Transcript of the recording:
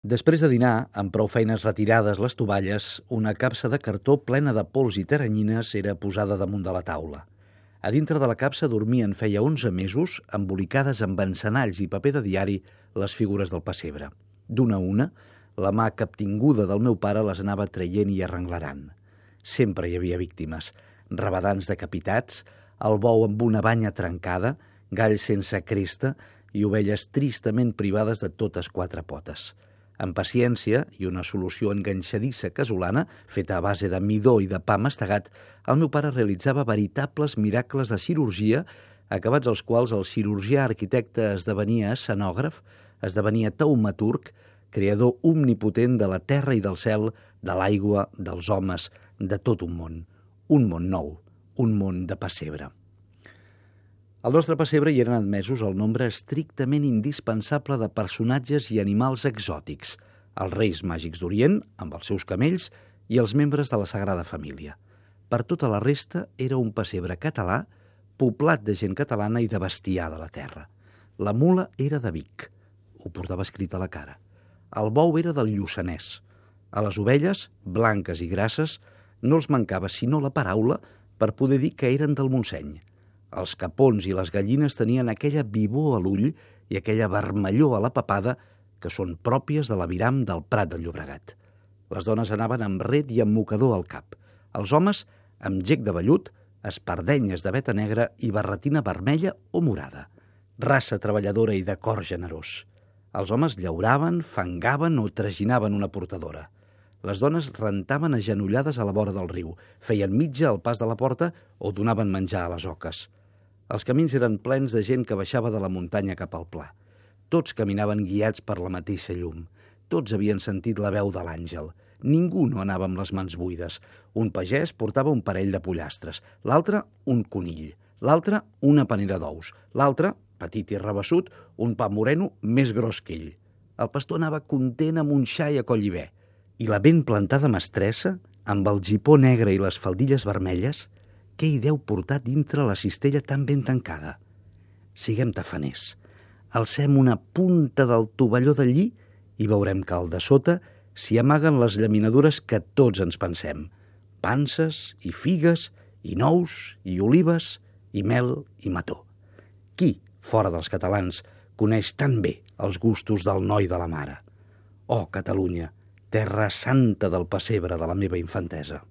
Després de dinar, amb prou feines retirades les tovalles, una capsa de cartó plena de pols i teranyines era posada damunt de la taula. A dintre de la capsa dormien feia 11 mesos, embolicades amb encenalls i paper de diari, les figures del pessebre. D'una a una, la mà captinguda del meu pare les anava traient i arrenglerant. Sempre hi havia víctimes: rabadans decapitats, el bou amb una banya trencada, galls sense cresta i ovelles tristament privades de totes quatre potes. Amb paciència i una solució enganxadissa casolana, feta a base de midó i de pa mastegat, el meu pare realitzava veritables miracles de cirurgia, acabats els quals el cirurgià arquitecte esdevenia escenògraf, esdevenia taumaturg, creador omnipotent de la terra i del cel, de l'aigua, dels homes, de tot un món nou, un món de pessebre. Al nostre pessebre hi eren admesos el nombre estrictament indispensable de personatges i animals exòtics, els reis màgics d'Orient, amb els seus camells, i els membres de la Sagrada Família. Per tota la resta era un pessebre català, poblat de gent catalana i de bestiar de la terra. La mula era de Vic, ho portava escrit a la cara. El bou era del Lluçanès. A les ovelles, blanques i grasses, no els mancava sinó la paraula per poder dir que eren del Montseny. Els capons i les gallines tenien aquella vivor a l'ull i aquella vermellor a la papada que són pròpies de l'aviram del Prat de Llobregat. Les dones anaven amb ret i amb mocador al cap. Els homes amb gec de vellut, espardenyes de veta negra i barretina vermella o morada. Raça treballadora i de cor generós. Els homes llauraven, fangaven o traginaven una portadora. Les dones rentaven agenollades a la vora del riu, feien mitja al pas de la porta o donaven menjar a les oques. Els camins eren plens de gent que baixava de la muntanya cap al pla. Tots caminaven guiats per la mateixa llum. Tots havien sentit la veu de l'àngel. Ningú no anava amb les mans buides. Un pagès portava un parell de pollastres, l'altre un conill, l'altre una panera d'ous, l'altre, petit i rabassut, un pa moreno més gros que ell. El pastor anava content amb un xai a collibè, i la ben plantada mestressa, amb el gipó negre i les faldilles vermelles, què hi deu portar dintre la cistella tan ben tancada? Siguem tafaners. Alcem una punta del tovalló del lli i veurem que al de sota s'hi amaguen les llaminadures que tots ens pensem. Panses i figues i nous i olives i mel i mató. Qui, fora dels catalans, coneix tan bé els gustos del noi de la mare? Oh, Catalunya, terra santa del pessebre de la meva infantesa!